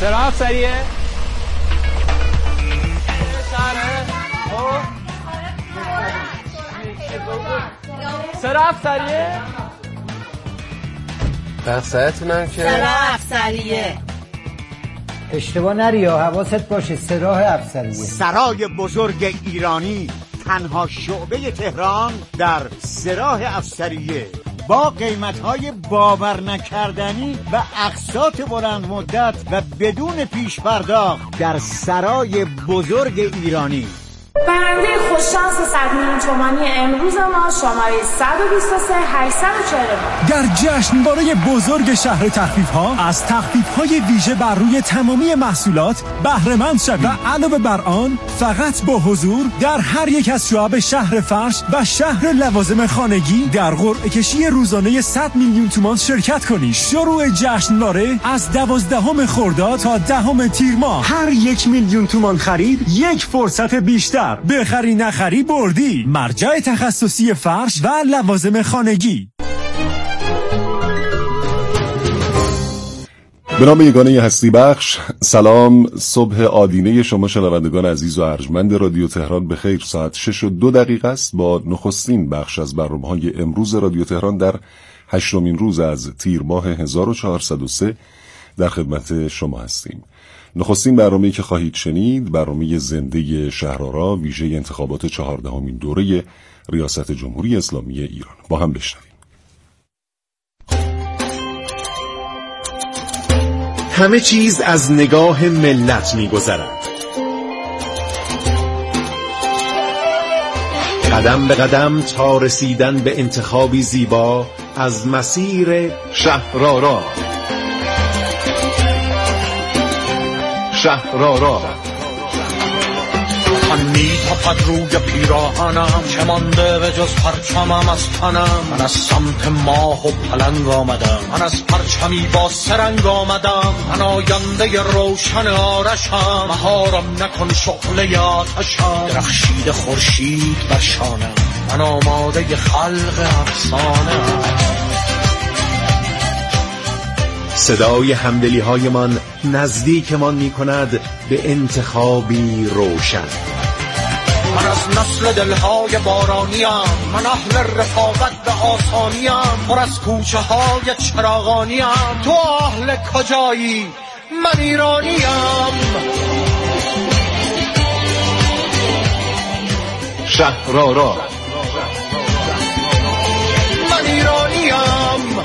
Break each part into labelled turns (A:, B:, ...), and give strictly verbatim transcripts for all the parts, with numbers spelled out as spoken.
A: سرا افسریه شهره سرا افسریه
B: بخصایتونم که
C: سرا افسریه.
D: اشتباه نری ها، حواست باشه. سراح افسریه،
E: سرای بزرگ ایرانی، تنها شعبه تهران در سراح افسریه با قیمت‌های باور نکردنی و اقساط بلند مدت و بدون پیش پرداخت در سرای بزرگ ایرانی.
F: برنده خوششانس صد میلیون تومانی امروز ما شماره صد و بیست و سه هشتصد و چهل و نه
G: در جشنواره بزرگ شهر تخفیف‌ها از تخفیف‌های ویژه بر روی تمامی محصولات بهره‌مند شوید و علاوه بر آن فقط با حضور در هر یک از شعب شهر فرش و شهر لوازم خانگی در قرعه کشی روزانه صد میلیون تومان شرکت کنید. شروع جشنواره از دوازدهم خرداد تا دهم تیر ماه. هر یک میلیون تومان خرید یک فرصت بیشتر. بخری نخری بردی. مرجع تخصصی فرش و لوازم خانگی.
H: به نام یگانه هستی بخش، سلام. صبح آدینه شما شنوندگان عزیز و ارجمند رادیو تهران به خیر. ساعت شش و دو دقیقه است. با نخستین بخش از برنامه‌های امروز رادیو تهران در هشتمین روز از تیر ماه هزار و چهارصد و سه در خدمت شما هستیم. نخستین برنامه‌ای که خواهید شنید برنامه زنده شهرآرا ویژه انتخابات چهاردهمین دوره ریاست جمهوری اسلامی ایران. با هم بشنویم.
I: همه چیز از نگاه ملت می‌گذرد. قدم به قدم تا رسیدن به انتخابی زیبا از مسیر شهرآرا. شهرآرا
J: من می‌تپد روی پیراهنم، چه مانده به جز پرچمم از تنم. من از سمت ماه و پلنگ آمدم، من از پرچمی با سرنگ آمدم. من آینده روشن آرشم، مهارم نکن شعله آتشم. درخشید خورشید بر شانم، من آماده خلق افسانه‌ام.
I: صدای همدلی های من نزدیک من می کند به انتخابی روشن.
J: من از نسل دلهای بارانیم، من اهل رفاقت به آسانیم. پر از کوچه های چراغانیم، تو اهل کجایی؟ من ایرانیم.
I: شهرآرا
J: من ایرانیم.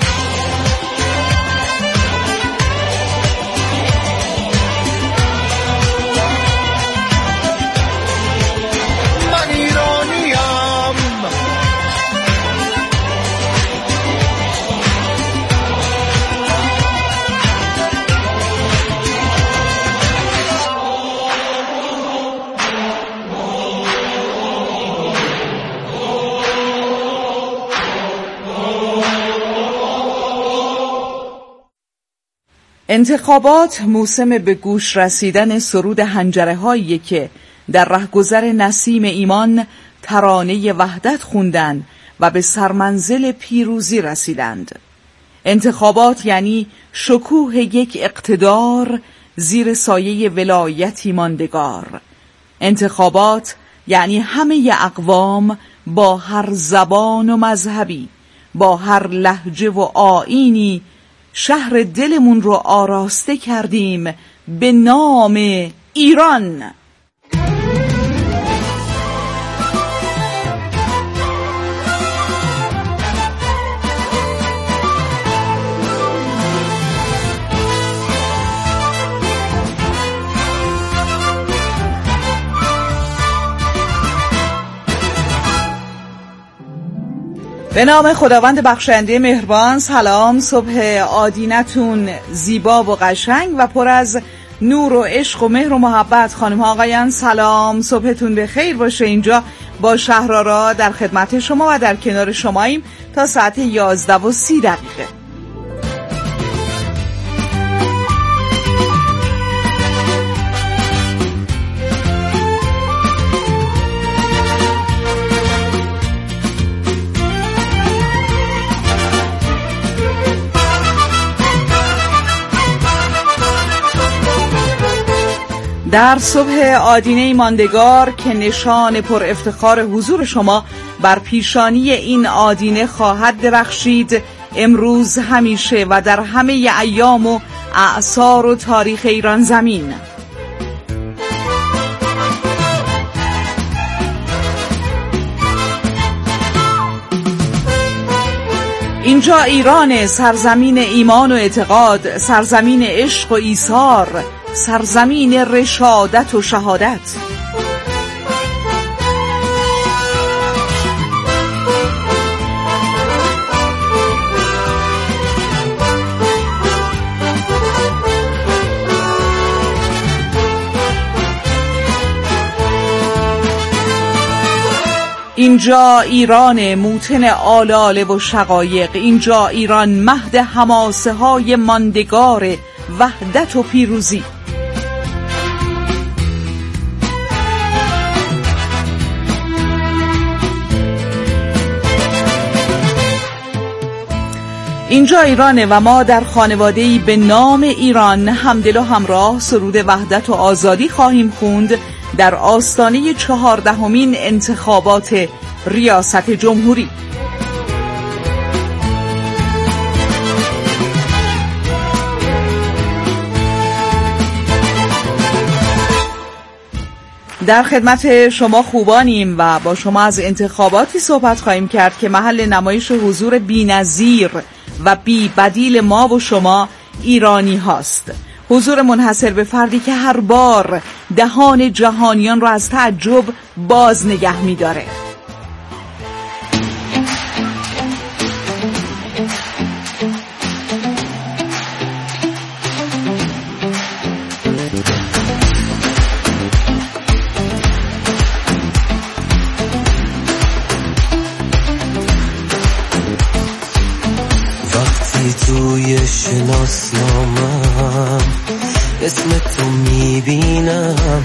K: انتخابات موسم به گوش رسیدن سرود حنجره هایی که در رهگذر نسیم ایمان ترانه وحدت خوندند و به سرمنزل پیروزی رسیدند. انتخابات یعنی شکوه یک اقتدار زیر سایه ولایتی ماندگار. انتخابات یعنی همه اقوام با هر زبان و مذهبی، با هر لهجه و آیینی شهر دلمون رو آراسته کردیم به نام ایران. به نام خداوند بخشنده مهربان. سلام. صبح آدینتون زیبا و قشنگ و پر از نور و عشق و مهر و محبت. خانم ها آقایان سلام، صبحتون به خیر باشه. اینجا با شهرآرا در خدمت شما و در کنار شماییم تا ساعت یازده و سی دقیقه. در صبح آدینه ماندگار که نشان پر افتخار حضور شما بر پیشانی این آدینه خواهد درخشید، امروز، همیشه و در همه ایام و اعصار و تاریخ ایران زمین. اینجا ایران، سرزمین ایمان و اعتقاد، سرزمین عشق و ایثار، سرزمین رشادت و شهادت. اینجا ایران موطن آلاله و شقایق، اینجا ایران مهد حماسه های ماندگار وحدت و پیروزی. اینجا ایرانه و ما در خانواده‌ای به نام ایران همدل و همراه سرود وحدت و آزادی خواهیم خوند در آستانه چهاردهمین انتخابات ریاست جمهوری. در خدمت شما خوبانیم و با شما از انتخاباتی صحبت خواهیم کرد که محل نمایش حضور بی‌نظیر و بی بدیل ما و شما ایرانی هاست. حضور منحصر به فردی که هر بار دهان جهانیان را از تعجب باز نگه می داره.
B: توی شناسنامم اسم تو میبینم،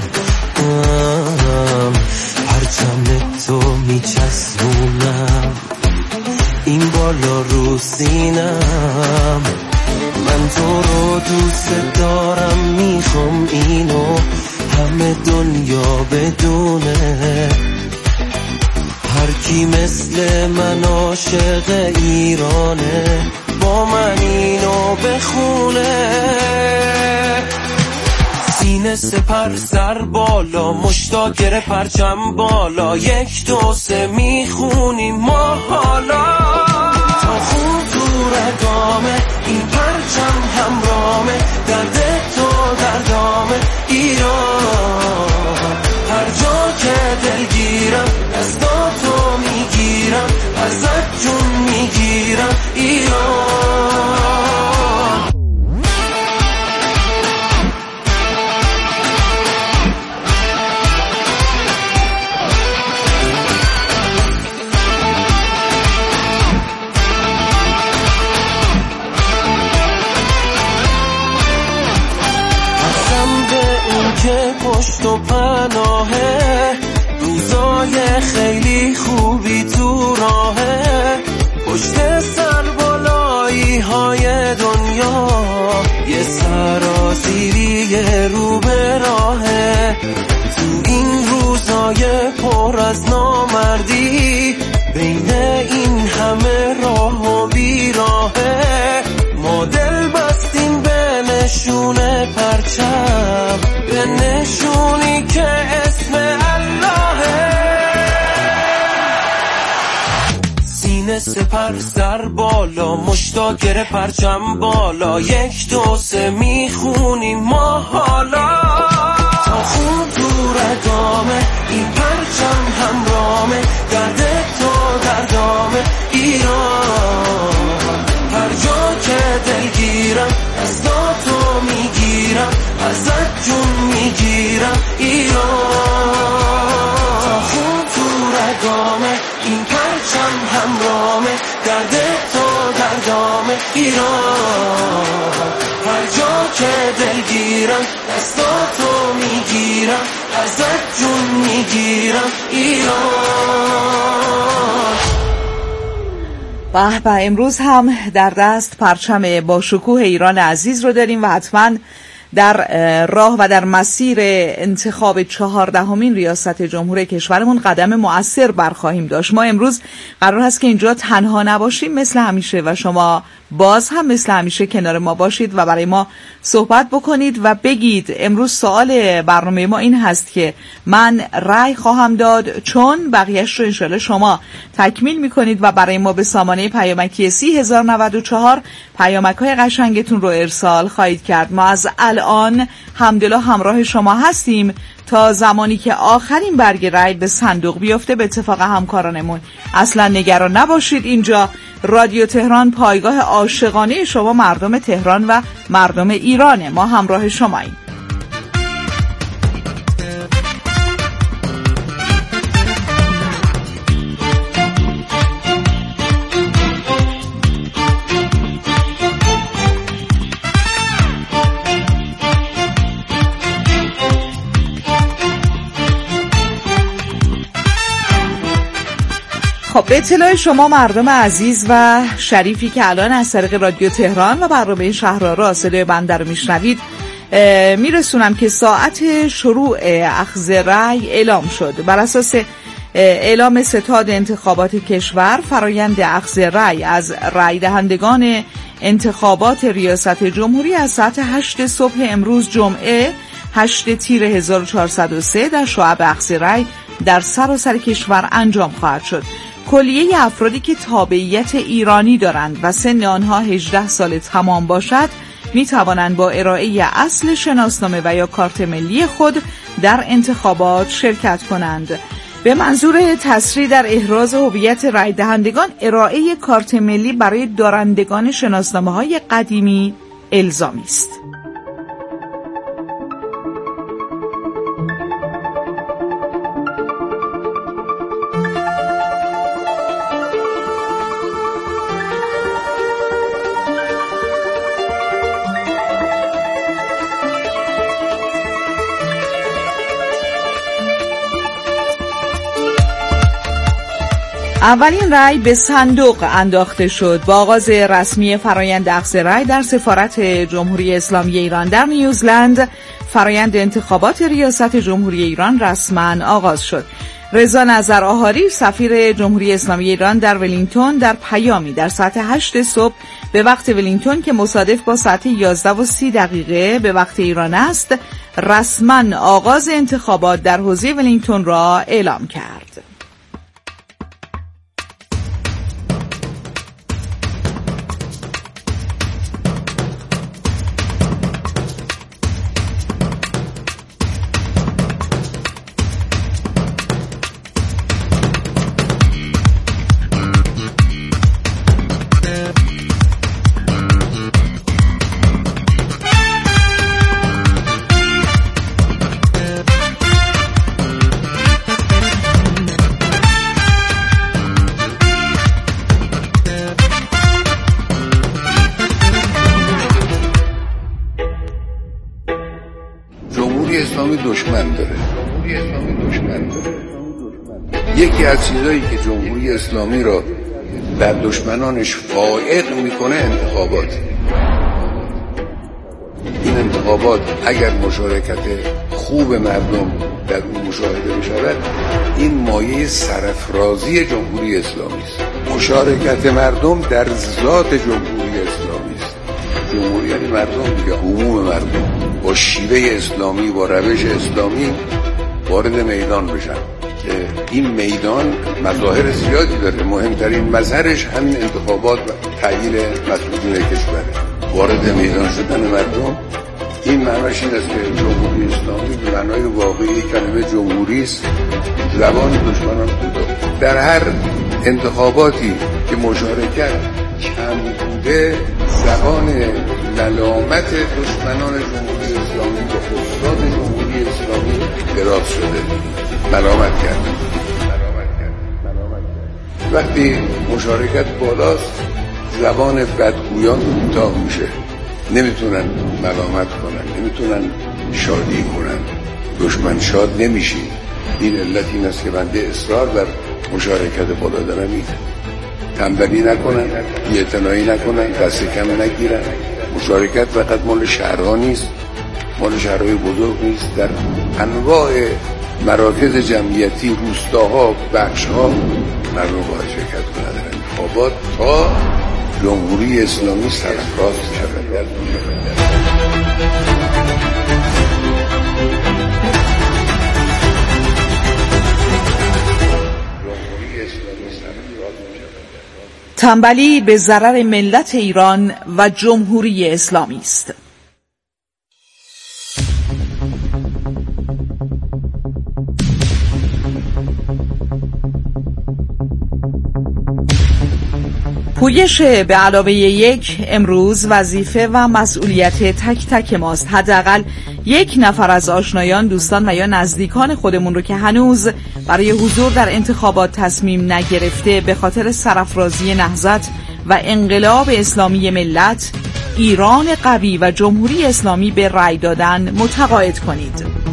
B: پرچم تو میچسبونم این بالا رو سینم. من تو رو دوست دارم، میخوام اینو همه دنیا بدونه. هر کی مثل من عاشق ایرانه با من اینو بخونه. سینه سپر سر بالا، مشتاق گره پرچم بالا، یک دو سه میخونیم ما حالا. تا خون تو رگامه این پرچم همرامه، درد تو دردامه ایران. هر جا که دلگیرم دستاتو میگیرم، ازت جون میگیرم ایران. که پشت و پناهه، روزای خیلی خوبی تو راهه. پشت سر بالایی های دنیا یه سرازیری رو به راهه. تو این روزای پر از نامردی، بین این همه راه و بیراهه، ما دل بستیم به نشون پرچم، به نشونی که اسم اللهه. سینه سپر سر بالا، مشتاق گره پرچم بالا، یک دو سه میخونیم ما حالا. تا خون تو رگامه این پرچم همرامه، درد تو دردامه ایران. هر جا که دلگیرم دستاتو میگیرم، ازت جون میگیرم ایران. تا خون تو رگامه این پرچم همرامه، درد تو دردامه ایران. هر جا که دلگیرم دستاتو میگیرم، ازت جون میگیرم ایران.
K: به به، امروز هم در دست پرچم با شکوه ایران عزیز رو داریم و حتما در راه و در مسیر انتخاب چهاردهمین ریاست جمهوری کشورمون قدم مؤثر برخواهیم داشت. ما امروز قرار هست که اینجا تنها نباشیم مثل همیشه و شما باز هم مثل همیشه کنار ما باشید و برای ما صحبت بکنید و بگید. امروز سوال برنامه ما این هست که من رأی خواهم داد چون، بقیهش رو انشالله شما تکمیل میکنید و برای ما به سامانه پیامکی سی هزار و نود و چهار پیامک های قشنگتون رو ارسال خواهید کرد. ما از الان همدلله همراه شما هستیم تا زمانی که آخرین برگ رأی به صندوق بیفته. به اتفاق همکارانمون اصلا نگران نباشید، اینجا رادیو تهران پایگاه عاشقانه شما مردم تهران و مردم ایرانه. ما همراه شماییم. خب به اطلاع شما مردم عزیز و شریفی که الان از طریق رادیو تهران و برنامه شهرآرا صدای بنده رو میشنوید، میرسونم که ساعت شروع اخذ رأی اعلام شد. بر اساس اعلام ستاد انتخابات کشور، فرایند اخذ رأی از رأی دهندگان انتخابات ریاست جمهوری از ساعت هشت صبح امروز جمعه هشت تیر هزار و چهارصد و سه در شعب اخذ رأی در سراسر کشور انجام خواهد شد. کلیه افرادی که تابعیت ایرانی دارند و سن آنها هجده سال تمام باشد می توانند با ارائه اصل شناسنامه و یا کارت ملی خود در انتخابات شرکت کنند. به منظور تسریع در احراز هویت رای دهندگان، ارائه کارت ملی برای دارندگان شناسنامه‌های قدیمی الزامی است. اولین رأی به صندوق انداخته شد. با آغاز رسمی فرایند اخذ رأی در سفارت جمهوری اسلامی ایران در نیوزلند، فرایند انتخابات ریاست جمهوری ایران رسما آغاز شد. رضا نظر آهاری، سفیر جمهوری اسلامی ایران در ولینگتون، در پیامی در ساعت هشت صبح به وقت ولینگتون که مصادف با ساعت یازده و سی دقیقه به وقت ایران است، رسما آغاز انتخابات در حوزه ولینگتون را اعلام کرد.
C: دشمن داره. دشمن داره. یکی از چیزایی که جمهوری اسلامی را در دشمنانش فائق میکنه انتخابات. این انتخابات اگر مشارکت خوب مردم در اون مشاهده بشود، این مایه سرافرازی جمهوری اسلامی است. مشارکت مردم در ذات جمهوری اسلامی است. جمهوری یعنی مردم دیگه، عموم مردم با شیوه اسلامی، با روش اسلامی وارد میدان بشن که این میدان مظاهر زیادی داره. مهمترین مظهرش همین انتخابات و تعیین مسئولین کشوره. وارد میدان شدن مردم، این معناش این است که جمهوری اسلامی به معنای واقعی کلمه جمهوری است، زبان دشمنان بوده. در هر انتخاباتی که مشارکت کم بوده، زبان ملامت دشمنان جمهوری اسلامی با استاد جمهوری اسلامی دراز شده، ملامت کرد. وقتی مشارکت بالاست، زبان بدگویان کوتاه میشه، نمیتونن ملامت کنن، نمیتونن شادی کنن. دشمن شاد نمیشی. این علت این است که بنده اصرار بر مشارکت بالا دارم. میده تنبلی نکنن، بی‌اعتنایی نکنن، دست کم نگیرن. مشارکت فقط مال شهرها نیست، مال شهرهای بزرگ نیست. در انواع مراکز جمعیتی، روستاها، بخشها مردم باید شرکت کنند در انتخابات تا جمهوری اسلامی سرفراز شود.
K: تنبلی به ضرر ملت ایران و جمهوری اسلامی است. پویش به علاوه یک امروز وظیفه و مسئولیت تک تک ماست. حداقل یک نفر از آشنایان، دوستان و یا نزدیکان خودمون رو که هنوز برای حضور در انتخابات تصمیم نگرفته به خاطر سرافرازی نهضت و انقلاب اسلامی ملت، ایران قوی و جمهوری اسلامی به رأی دادن متقاعد کنید.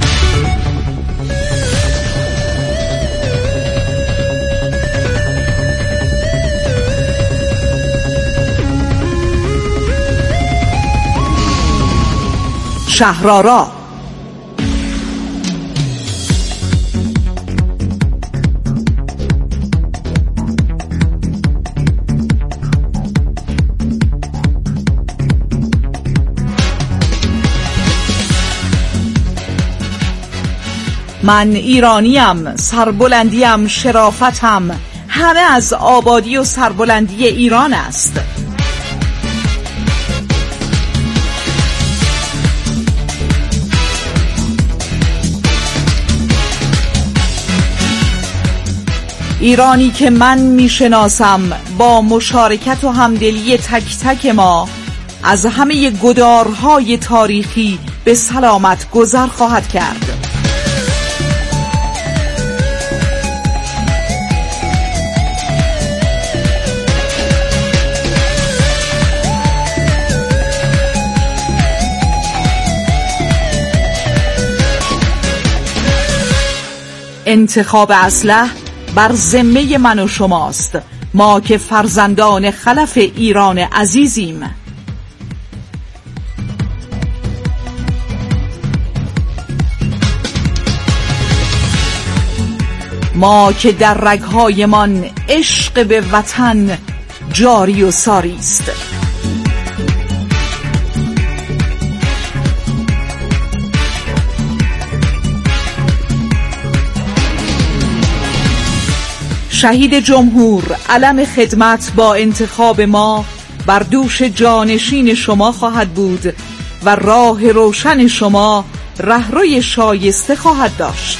K: شهرآرا من ایرانیم، سربلندیم شرافتم، همه از آبادی و سربلندی ایران است. ایرانی که من میشناسم با مشارکت و همدلی تک تک ما از همه گدارهای تاریخی به سلامت گذر خواهد کرد. انتخاب اسلحه بر ذمه من و شماست، ما که فرزندان خلف ایران عزیزیم. ما که در رگ‌هایمان عشق به وطن جاری و ساری است. شهید جمهور، علم خدمت با انتخاب ما بر دوش جانشین شما خواهد بود و راه روشن شما رهروی شایسته خواهد داشت.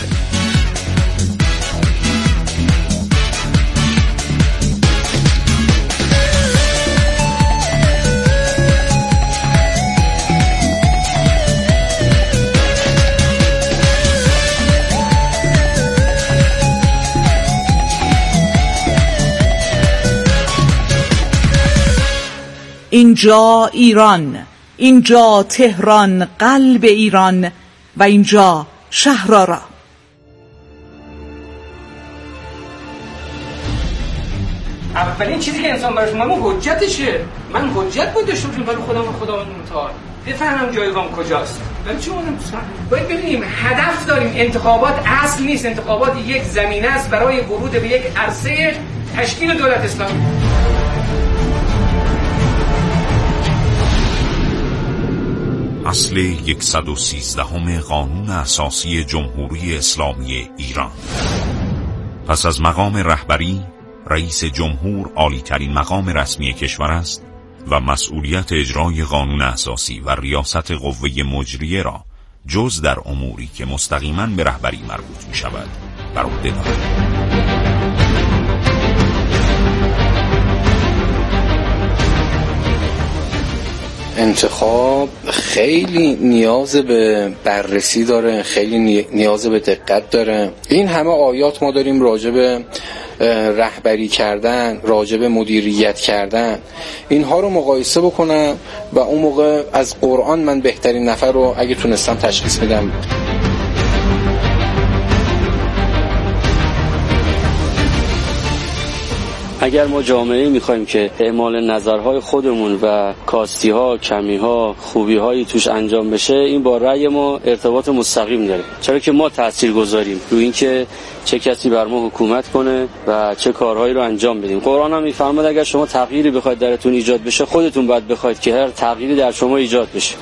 K: اینجا ایران، اینجا تهران قلب ایران و اینجا شهرآرا.
A: اولین چیزی که انسان براش مهمه حجتشه. من حجت باید داشته باشم برای خودم و خداوند متعال، بفهمم جایگاهم کجاست. ولی چون باید ببینیم هدف داریم. انتخابات اصل نیست، انتخابات یک زمینه است برای ورود به یک عرصه تشکیل دولت اسلامی.
L: اصل صد و سیزده قانون اساسی جمهوری اسلامی ایران. پس از مقام رهبری، رئیس جمهور عالی ترین مقام رسمی کشور است و مسئولیت اجرای قانون اساسی و ریاست قوه مجریه را جز در اموری که مستقیما به رهبری مربوط می شود بر عهده دارد.
M: انتخاب خیلی نیاز به بررسی داره، خیلی نیاز به دقت داره. این همه آیات ما داریم راجع به رهبری کردن، راجع به مدیریت کردن، اینها رو مقایسه بکنم و اون موقع از قرآن من بهترین نفر رو اگه تونستم تشخیص بدم.
N: اگر ما جامعه میخوایم که اعمال نظرهای خودمون و کاستی‌ها، کمی‌ها، خوبی‌هایی توش انجام بشه، این با رأی ما ارتباط مستقیم داره. چرا که ما تاثیرگذاریم روی اینکه چه کسی بر ما حکومت کنه و چه کارهایی رو انجام بدیم. قرآن هم میفرماید اگر شما تغییری بخواید درتون ایجاد بشه، خودتون باید بخواید که هر تغییری در شما ایجاد بشه.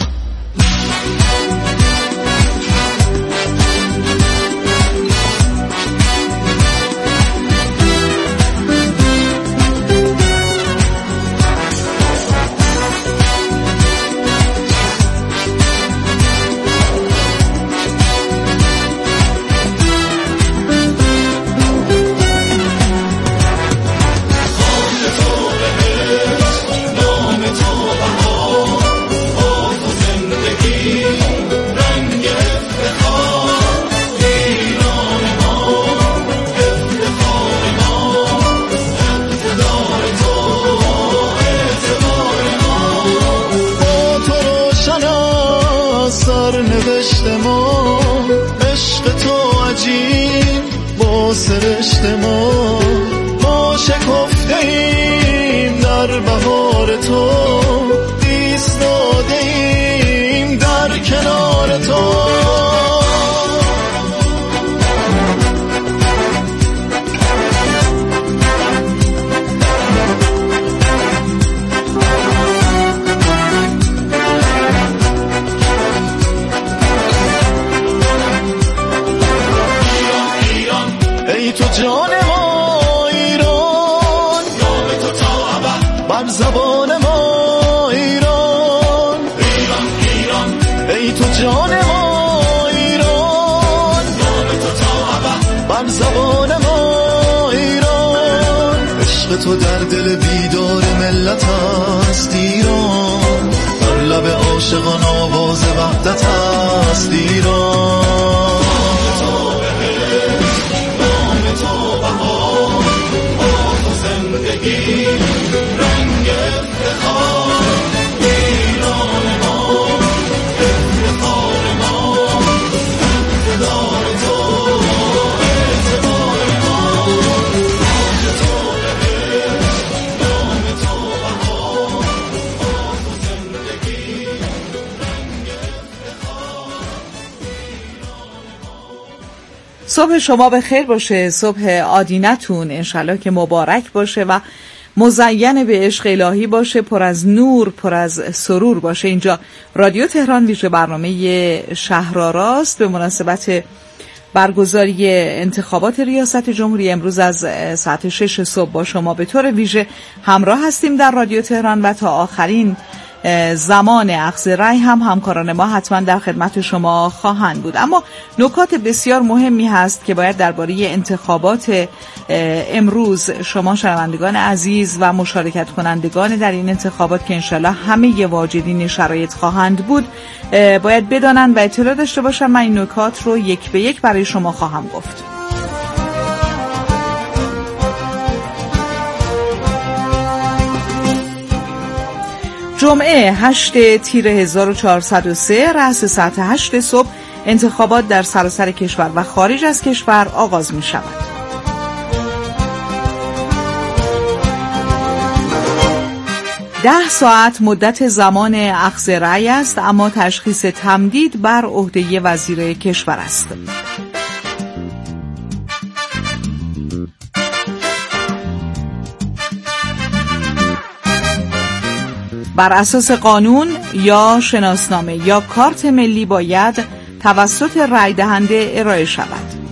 O: تو در دل بیدار ملت است ایران، در لب عاشقان آواز وحدت است ایران. نام تو بهار، با تو زندگی، رنگ افتخار ایران ما، افتخار ما، اقتدار تو، اعتبار ما.
K: صبح شما به خیر باشه، صبح آدینتون انشالله که مبارک باشه و مزین به عشق الهی باشه، پر از نور، پر از سرور باشه. اینجا رادیو تهران ویژه برنامه شهرآراست به مناسبت برگزاری انتخابات ریاست جمهوری. امروز از ساعت شش صبح با شما به طور ویژه همراه هستیم در رادیو تهران و تا آخرین زمان اخذ رأی هم همکاران ما حتما در خدمت شما خواهند بود. اما نکات بسیار مهمی هست که باید درباره انتخابات امروز شما شنوندگان عزیز و مشارکت کنندگان در این انتخابات که انشالله همه واجدین شرایط خواهند بود باید بدانند و اطلاع داشته باشن. من این نکات رو یک به یک برای شما خواهم گفت. جمعه هشت تیر هزار و چهارصد و سه رأس ساعت هشت صبح انتخابات در سراسر کشور و خارج از کشور آغاز می شود. ده ساعت مدت زمان اخذ رأی است، اما تشخیص تمدید بر عهده وزیر کشور است. بر اساس قانون یا شناسنامه یا کارت ملی باید توسط رای دهنده ارائه شود.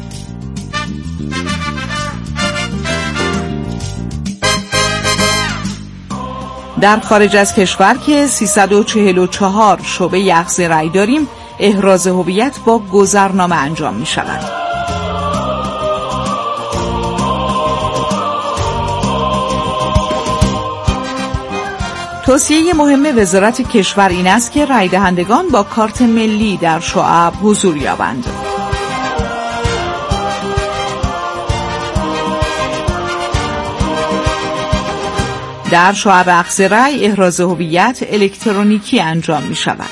K: در خارج از کشور که سیصد و چهل و چهار شعبه اخذ رای داریم، احراز هویت با گذرنامه انجام می شود. توصیه مهم وزارت کشور این است که رای دهندگان با کارت ملی در شعب حضور یابند. در شعب اخذ رای احراز هویت الکترونیکی انجام می شود.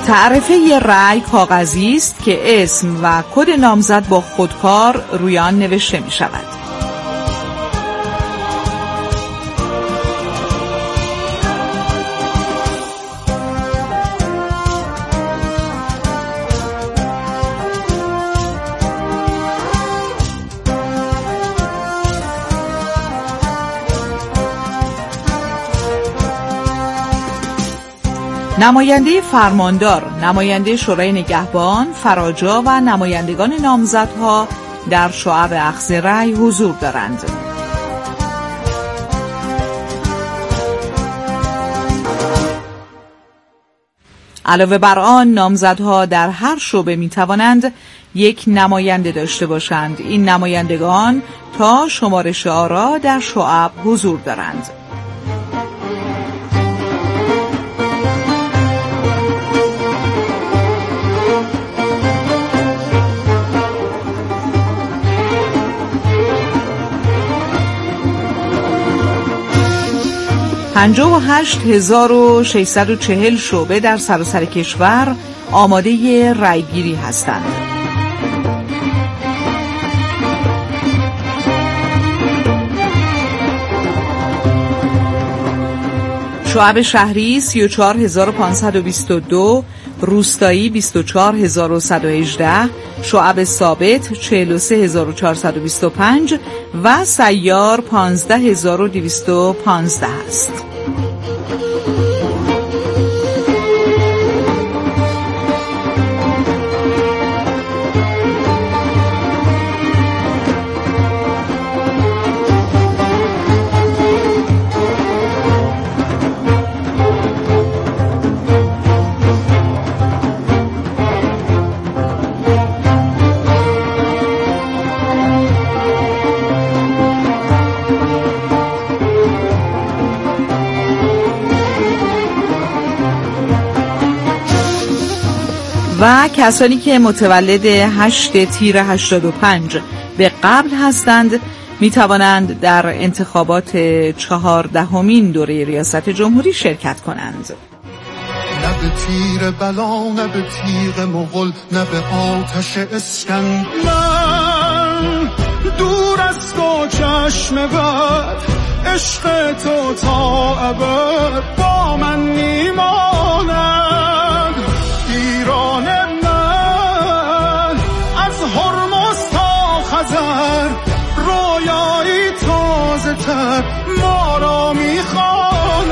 K: تعرفه رأی کاغذی است که اسم و کد نامزد با خودکار روی آن نوشته می شود. نماینده فرماندار، نماینده شورای نگهبان، فراجا و نمایندگان نامزدها در شعب اخذ رأی حضور دارند. علاوه بر آن، نامزدها در هر شعبه می توانند یک نماینده داشته باشند. این نمایندگان تا شمارش آرا در شعب حضور دارند. پنجاه و هشت هزار و ششصد و چهل شعبه در سراسر کشور آماده رأیگیری هستند. شعب شهری سی و چهار هزار و پانصد و بیست و دو، روستایی بیست و چهار هزار و صد و هجده، شعب ثابت چهل و سه هزار و چهارصد و بیست و پنج و سیار پانزده هزار و دویست و پانزده است. و کسانی که متولد هشت تیر هشتاد و پنج به قبل هستند می توانند در انتخابات چهاردهمین دوره ریاست جمهوری شرکت کنند.
O: نه به تیر بلا، نه به تیر مغل، نه به آتش اسکن. من دور از تو چشم بد، عشق تو تا ابد با من میماند. ایران من از هرمز تا خزر، رویایی تازه تر ما را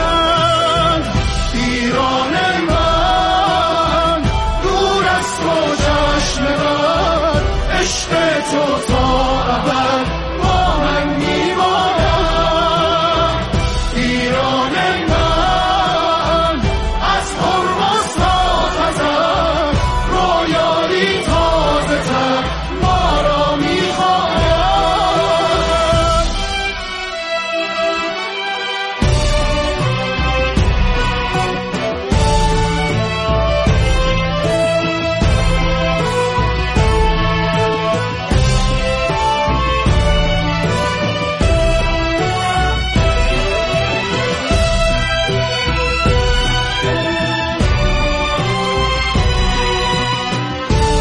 O: میخواند. ایران من دور از تو